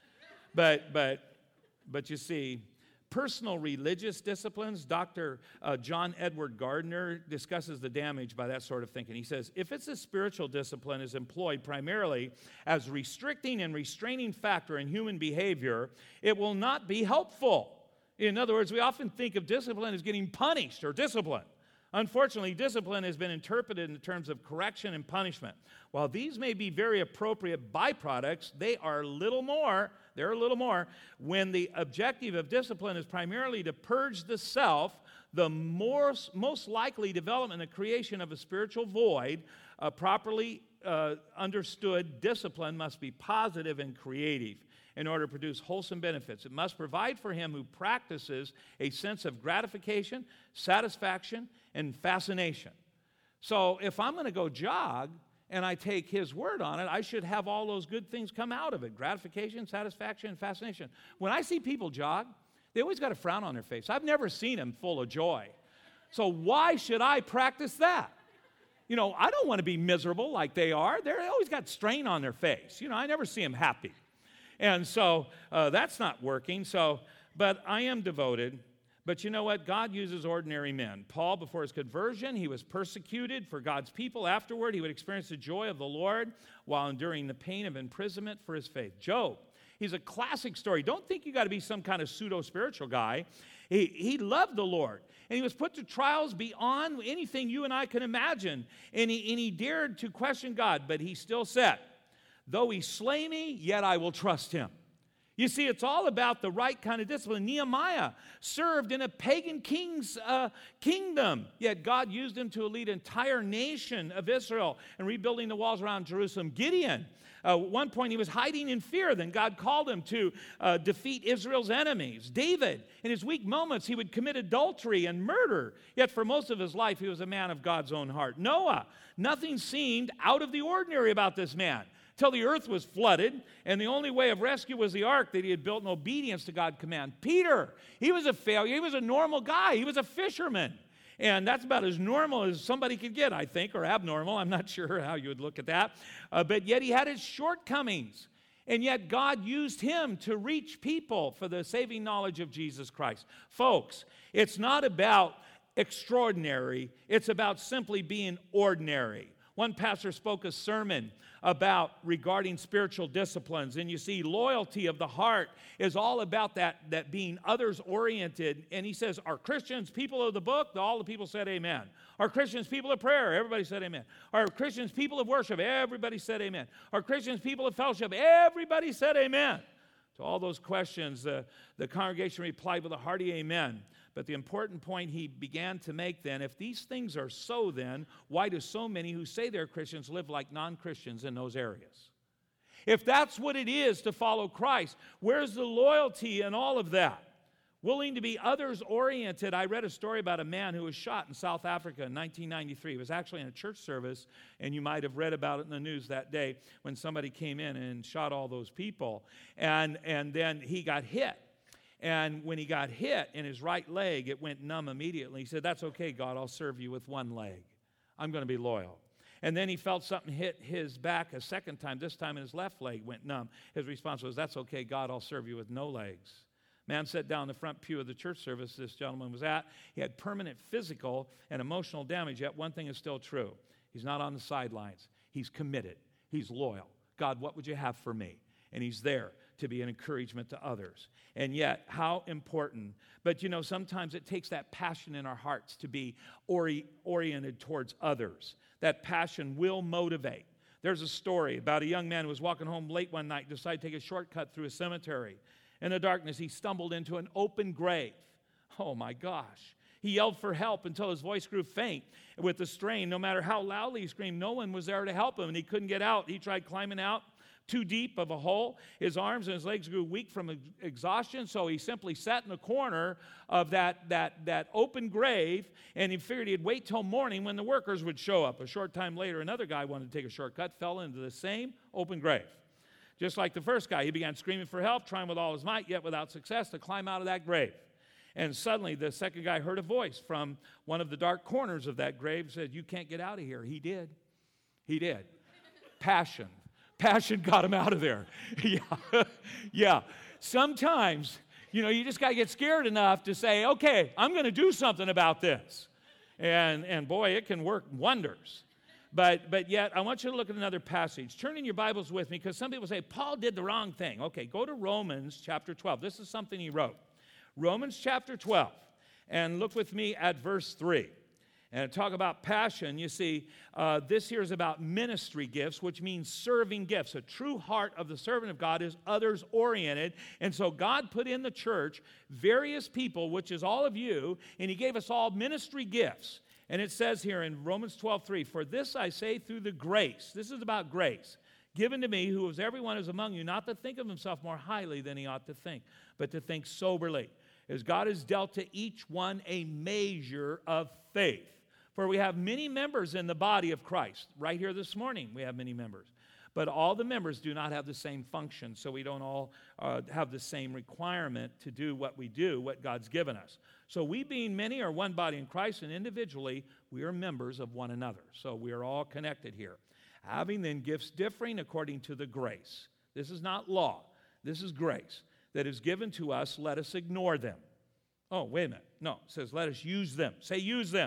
But, but, but you see, personal religious disciplines, Doctor Uh, John Edward Gardner discusses the damage by that sort of thinking. He says, if it's a spiritual discipline is employed primarily as restricting and restraining factor in human behavior, it will not be helpful. In other words, we often think of discipline as getting punished or discipline. Unfortunately, discipline has been interpreted in terms of correction and punishment. While these may be very appropriate byproducts, they are little more, they're a little more, when the objective of discipline is primarily to purge the self, the more, most likely development and creation of a spiritual void, a properly uh, understood discipline must be positive and creative in order to produce wholesome benefits. It must provide for him who practices a sense of gratification, satisfaction, and fascination. So if I'm going to go jog and I take his word on it, I should have all those good things come out of it: gratification, satisfaction, and fascination. When I see people jog, they always got a frown on their face. I've never seen them full of joy. So why should I practice that? You know, I don't want to be miserable like they are. They're, they always got strain on their face. You know, I never see them happy. And so uh, that's not working. So, but I am devoted. But you know what? God uses ordinary men. Paul, before his conversion, he was persecuted for God's people. Afterward, he would experience the joy of the Lord while enduring the pain of imprisonment for his faith. Job, he's a classic story. Don't think you got to be some kind of pseudo-spiritual guy. He, he loved the Lord, and he was put to trials beyond anything you and I can imagine. And he, and he dared to question God, but he still said, though he slay me, yet I will trust him. You see, it's all about the right kind of discipline. Nehemiah served in a pagan king's uh, kingdom, yet God used him to lead an entire nation of Israel and rebuilding the walls around Jerusalem. Gideon, uh, at one point he was hiding in fear. Then God called him to uh, defeat Israel's enemies. David, in his weak moments, he would commit adultery and murder, yet for most of his life he was a man of God's own heart. Noah, nothing seemed out of the ordinary about this man, till the earth was flooded, and the only way of rescue was the ark that he had built in obedience to God's command. Peter, he was a failure. He was a normal guy. He was a fisherman. And that's about as normal as somebody could get, I think, or abnormal. I'm not sure how you would look at that. Uh, but yet he had his shortcomings. And yet God used him to reach people for the saving knowledge of Jesus Christ. Folks, it's not about extraordinary. It's about simply being ordinary. One pastor spoke a sermon about regarding spiritual disciplines, and you see loyalty of the heart is all about that, that being others-oriented. And he says, are Christians people of the book? All the people said amen. Are Christians people of prayer? Everybody said amen. Are Christians people of worship? Everybody said amen. Are Christians people of fellowship? Everybody said amen. So all those questions, uh, the congregation replied with a hearty amen. But the important point he began to make then, if these things are so then, why do so many who say they're Christians live like non-Christians in those areas? If that's what it is to follow Christ, where's the loyalty in all of that? Willing to be others-oriented. I read a story about a man who was shot in South Africa in nineteen ninety-three. It was actually in a church service, and you might have read about it in the news that day when somebody came in and shot all those people. And, and then he got hit. And when he got hit in his right leg, it went numb immediately. He said, that's okay, God, I'll serve you with one leg. I'm going to be loyal. And then he felt something hit his back a second time. This time his left leg went numb. His response was, that's okay, God, I'll serve you with no legs. Man sat down in the front pew of the church service this gentleman was at. He had permanent physical and emotional damage, yet one thing is still true. He's not on the sidelines. He's committed. He's loyal. God, what would you have for me? And he's there to be an encouragement to others. And yet, how important. But, you know, sometimes it takes that passion in our hearts to be ori- oriented towards others. That passion will motivate. There's a story about a young man who was walking home late one night, decided to take a shortcut through a cemetery. In the darkness, he stumbled into an open grave. Oh, my gosh. He yelled for help until his voice grew faint with the strain. No matter how loudly he screamed, no one was there to help him, and he couldn't get out. He tried climbing out too deep of a hole. His arms and his legs grew weak from ex- exhaustion, so he simply sat in the corner of that, that, that open grave, and he figured he'd wait till morning when the workers would show up. A short time later, another guy wanted to take a shortcut, fell into the same open grave. Just like the first guy, he began screaming for help, trying with all his might, yet without success, to climb out of that grave. And suddenly, the second guy heard a voice from one of the dark corners of that grave, said, you can't get out of here. He did. He did. Passion. Passion got him out of there. yeah. yeah. Sometimes, you know, you just got to get scared enough to say, okay, I'm going to do something about this. And, and boy, it can work wonders. But, but yet, I want you to look at another passage. Turn in your Bibles with me, because some people say, Paul did the wrong thing. Okay, go to Romans chapter twelve. This is something he wrote. Romans chapter twelve. And look with me at verse three. And talk about passion. You see, uh, this here is about ministry gifts, which means serving gifts. A true heart of the servant of God is others-oriented. And so God put in the church various people, which is all of you, and he gave us all ministry gifts. And it says here in Romans twelve three, for this I say through the grace, this is about grace, given to me, who is everyone who is among you, not to think of himself more highly than he ought to think, but to think soberly, as God has dealt to each one a measure of faith. For we have many members in the body of Christ. Right here this morning, we have many members. But all the members do not have the same function, so we don't all uh, have the same requirement to do what we do, what God's given us. So we, being many, are one body in Christ, and individually we are members of one another. So we are all connected here. Having then gifts differing according to the grace. This is not law. This is grace that is given to us. Let us ignore them. Oh, wait a minute. No, it says let us use them. Say use them.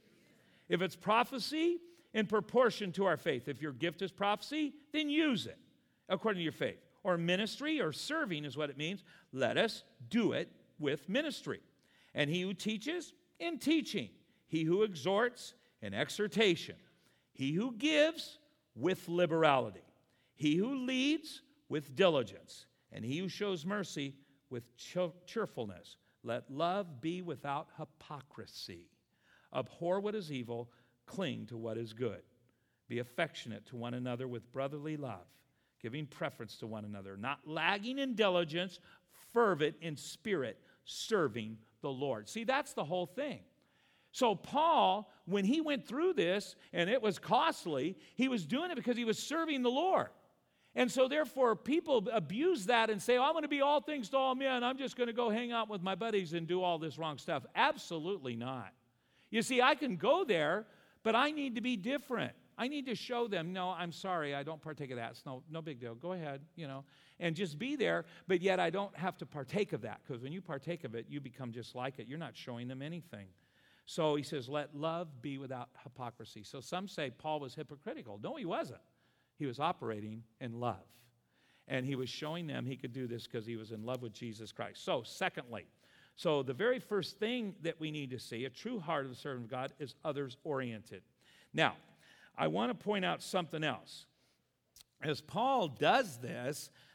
If it's prophecy, in proportion to our faith. If your gift is prophecy, then use it according to your faith. Or ministry or serving is what it means. Let us do it with ministry. And he who teaches, in teaching. He who exhorts, in exhortation. He who gives, with liberality. He who leads, with diligence. And he who shows mercy, with cheerfulness. Let love be without hypocrisy. Abhor what is evil, cling to what is good. Be affectionate to one another with brotherly love, giving preference to one another, not lagging in diligence, fervent in spirit, serving the Lord. See, that's the whole thing. So Paul, when he went through this, and it was costly, he was doing it because he was serving the Lord. And so therefore, people abuse that and say, oh, I'm going to be all things to all men. I'm just going to go hang out with my buddies and do all this wrong stuff. Absolutely not. You see, I can go there, but I need to be different. I need to show them, no, I'm sorry, I don't partake of that. It's no, no big deal. Go ahead, you know, and just be there, but yet I don't have to partake of that, because when you partake of it, you become just like it. You're not showing them anything. So he says, let love be without hypocrisy. So some say Paul was hypocritical. No, he wasn't. He was operating in love. And he was showing them he could do this because he was in love with Jesus Christ. So secondly, so the very first thing that we need to see, a true heart of the servant of God, is others-oriented. Now, I want to point out something else. As Paul does this,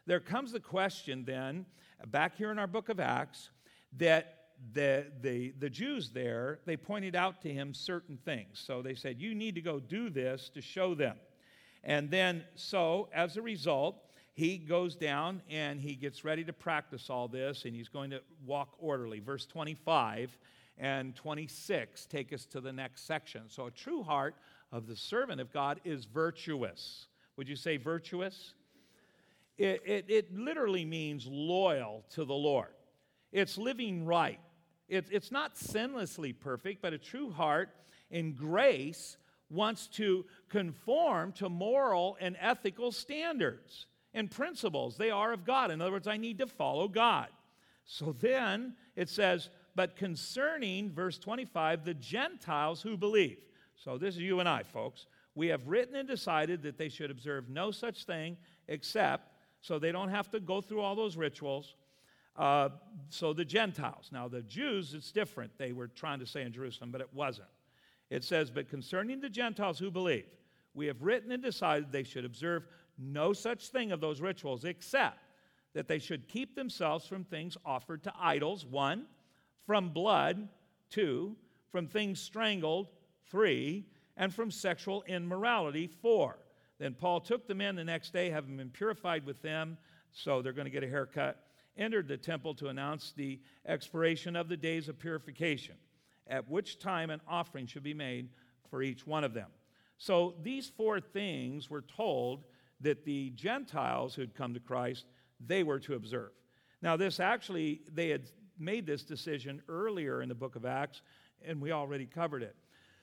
there comes the question then, back here in our book of Acts, that the, the, the Jews there, they pointed out to him certain things. So they said, you need to go do this to show them. And then, so, as a result, he goes down and he gets ready to practice all this, and he's going to walk orderly. Verse twenty-five and twenty-six take us to the next section. So a true heart of the servant of God is virtuous. Would you say virtuous? It, it, it literally means loyal to the Lord. It's living right. It, it's not sinlessly perfect, but a true heart in grace wants to conform to moral and ethical standards and principles. They are of God. In other words, I need to follow God. So then it says, but concerning, verse twenty-five, the Gentiles who believe. So this is you and I, folks. We have written and decided that they should observe no such thing except, so they don't have to go through all those rituals. Uh, so the Gentiles. Now the Jews, it's different. They were trying to say in Jerusalem, but it wasn't. It says, but concerning the Gentiles who believe, we have written and decided they should observe no such thing of those rituals except that they should keep themselves from things offered to idols, one, from blood, two, from things strangled, three, and from sexual immorality, four. Then Paul took the men the next day, having been purified with them, so they're going to get a haircut, entered the temple to announce the expiration of the days of purification, at which time an offering should be made for each one of them. So these four things were told that the Gentiles who had come to Christ, they were to observe. Now this actually, they had made this decision earlier in the book of Acts, and we already covered it.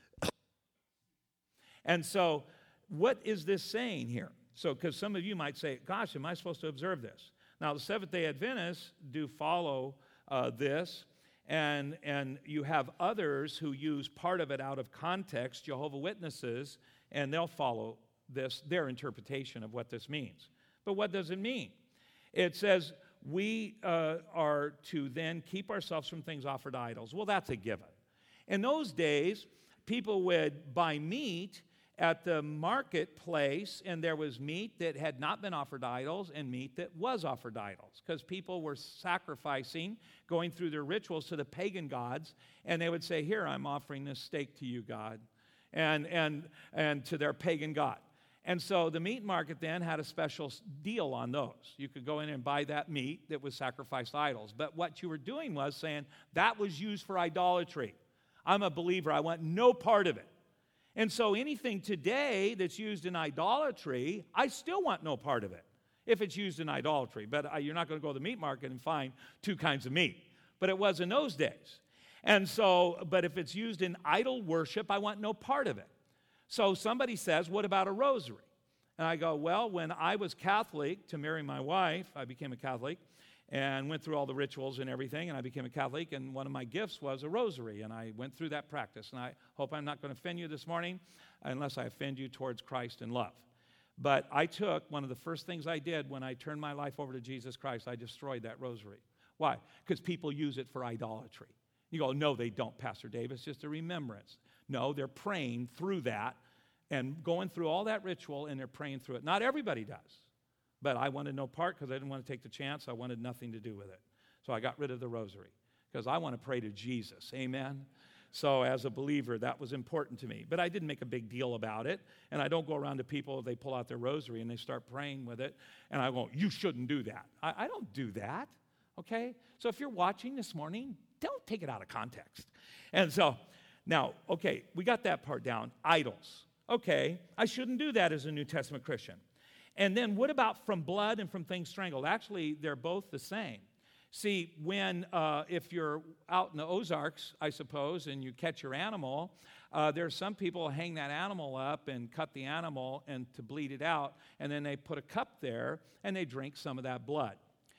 And so what is this saying here? So, because some of you might say, gosh, am I supposed to observe this? Now, the Seventh-day Adventists do follow uh, this, and, and you have others who use part of it out of context, Jehovah's Witnesses, and they'll follow this, their interpretation of what this means. But what does it mean? It says we uh, are to then keep ourselves from things offered to idols. Well, that's a given. In those days, people would buy meat at the marketplace, and there was meat that had not been offered to idols and meat that was offered to idols, because people were sacrificing, going through their rituals to the pagan gods, and they would say, here, I'm offering this steak to you, God, and, and, and to their pagan god. And so the meat market then had a special deal on those. You could go in and buy that meat that was sacrificed to idols. But what you were doing was saying, that was used for idolatry. I'm a believer. I want no part of it. And so anything today that's used in idolatry, I still want no part of it if it's used in idolatry. But uh, you're not going to go to the meat market and find two kinds of meat. But it was in those days. And so, but if it's used in idol worship, I want no part of it. So somebody says, what about a rosary? And I go, well, when I was Catholic to marry my wife, I became a Catholic and went through all the rituals and everything, and I became a Catholic, and one of my gifts was a rosary, and I went through that practice. And I hope I'm not going to offend you this morning unless I offend you towards Christ and love. But I took, one of the first things I did when I turned my life over to Jesus Christ, I destroyed that rosary. Why? Because people use it for idolatry. You go, no, they don't, Pastor Dave. It's just a remembrance. No, they're praying through that and going through all that ritual, and they're praying through it. Not everybody does. But I wanted no part because I didn't want to take the chance. I wanted nothing to do with it. So I got rid of the rosary because I want to pray to Jesus. Amen? So as a believer, that was important to me. But I didn't make a big deal about it. And I don't go around to people, they pull out their rosary and they start praying with it. And I go, you shouldn't do that. I, I don't do that. Okay? So if you're watching this morning, don't take it out of context. And so, now, okay, we got that part down. Idols. Okay, I shouldn't do that as a New Testament Christian. And then what about from blood and from things strangled? Actually, they're both the same. See, when, uh, if you're out in the Ozarks, I suppose, and you catch your animal, uh, there are some people who hang that animal up and cut the animal and to bleed it out, and then they put a cup there, and they drink some of that blood.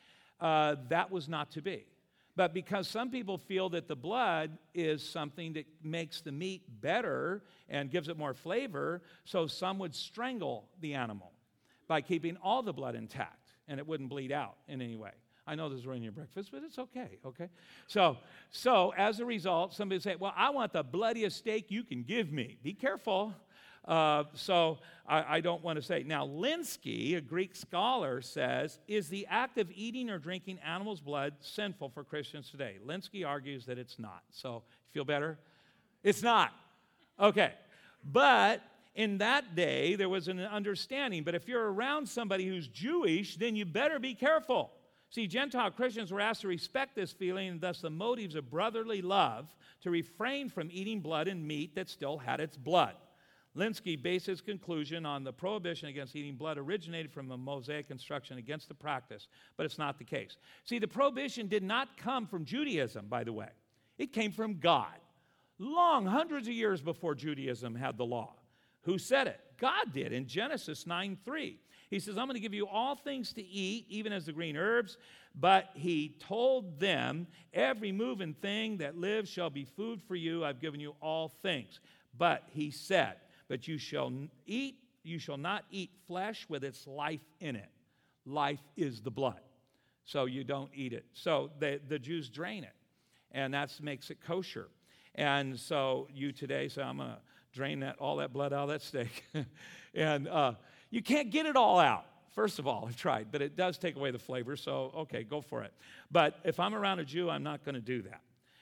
Uh, that was not to be. But because some people feel that the blood is something that makes the meat better and gives it more flavor, so some would strangle the animal by keeping all the blood intact, and it wouldn't bleed out in any way. I know this is ruining your breakfast, but it's okay, okay? So, so as a result, somebody say, well, I want the bloodiest steak you can give me. Be careful. Uh, so I, I don't want to say. Now, Linsky, a Greek scholar, says, is the act of eating or drinking animal's blood sinful for Christians today? Linsky argues that it's not. So, feel better? It's not. Okay. But in that day, there was an understanding. But if you're around somebody who's Jewish, then you better be careful. See, Gentile Christians were asked to respect this feeling and thus the motives of brotherly love to refrain from eating blood and meat that still had its blood. Linsky based his conclusion on the prohibition against eating blood originated from a Mosaic instruction against the practice, but it's not the case. See, the prohibition did not come from Judaism, by the way. It came from God, long hundreds of years before Judaism had the law. Who said it? God did in Genesis nine three. He says, I'm going to give you all things to eat, even as the green herbs. But he told them, every moving thing that lives shall be food for you. I've given you all things. But he said, but you shall eat, you shall not eat flesh with its life in it. Life is the blood. So you don't eat it. So the, the Jews drain it. And that makes it kosher. And so you today say, I'm going to drain that all that blood out of that steak. and uh, you can't get it all out. First of all, I've tried, but it does take away the flavor, so okay, go for it. But if I'm around a Jew, I'm not going to do that.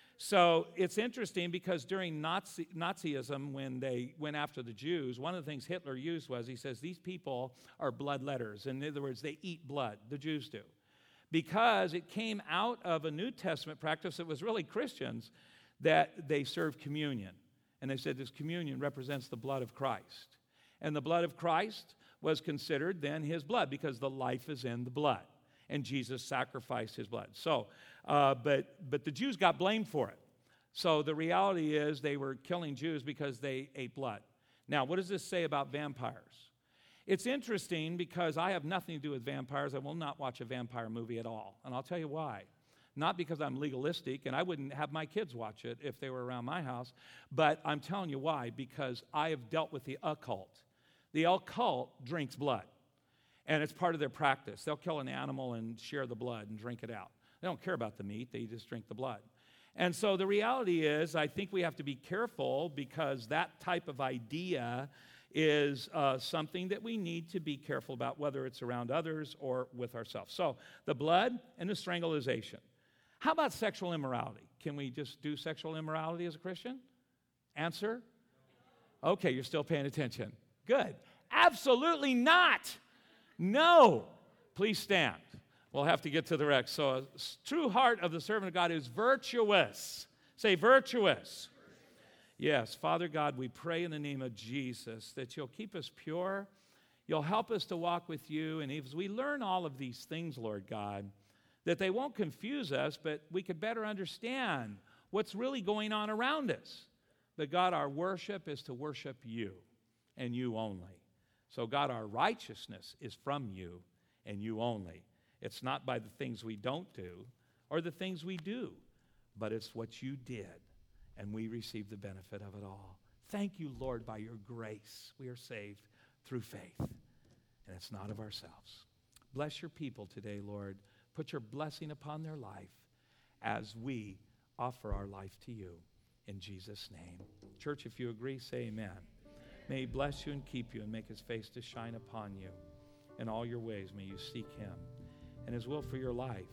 So it's interesting because during Nazi, Nazism, when they went after the Jews, one of the things Hitler used was, he says, these people are bloodletters. In other words, they eat blood, the Jews do. Because it came out of a New Testament practice that was really Christians, that they served communion. And they said this communion represents the blood of Christ. And the blood of Christ was considered then his blood because the life is in the blood. And Jesus sacrificed his blood. So, uh, but, but the Jews got blamed for it. So the reality is they were killing Jews because they ate blood. Now, what does this say about vampires? It's interesting because I have nothing to do with vampires. I will not watch a vampire movie at all. And I'll tell you why. Not because I'm legalistic, and I wouldn't have my kids watch it if they were around my house, but I'm telling you why, because I have dealt with the occult. The occult drinks blood, and it's part of their practice. They'll kill an animal and share the blood and drink it out. They don't care about the meat, they just drink the blood. And so the reality is, I think we have to be careful because that type of idea is uh, something that we need to be careful about, whether it's around others or with ourselves. So the blood and the strangulation. How about sexual immorality? Can we just do sexual immorality as a Christian? Answer? Okay, you're still paying attention. Good. Absolutely not. No. Please stand. We'll have to get to the rec. So a true heart of the servant of God is virtuous. Say virtuous. Yes, Father God, we pray in the name of Jesus that you'll keep us pure. You'll help us to walk with you. And as we learn all of these things, Lord God, that they won't confuse us, but we could better understand what's really going on around us. But God, our worship is to worship you and you only. So God, our righteousness is from you and you only. It's not by the things we don't do or the things we do, but it's what you did, and we receive the benefit of it all. Thank you, Lord, by your grace we are saved through faith, and it's not of ourselves. Bless your people today, Lord. Put your blessing upon their life as we offer our life to you. In Jesus' name. Church, if you agree, say amen. May he bless you and keep you and make his face to shine upon you. In all your ways, may you seek him and his will for your life.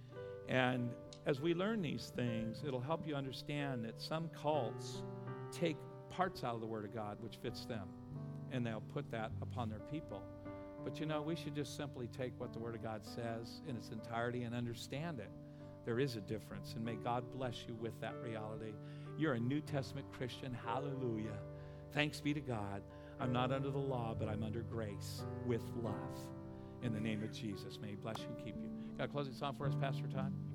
And as we learn these things, it'll help you understand that some cults take parts out of the Word of God which fits them, and they'll put that upon their people. But you know, we should just simply take what the Word of God says in its entirety and understand it. There is a difference, and may God bless you with that reality. You're a New Testament Christian. Hallelujah. Thanks be to God. I'm not under the law, but I'm under grace with love. In the name of Jesus, may he bless you and keep you. Got a closing song for us, Pastor Todd?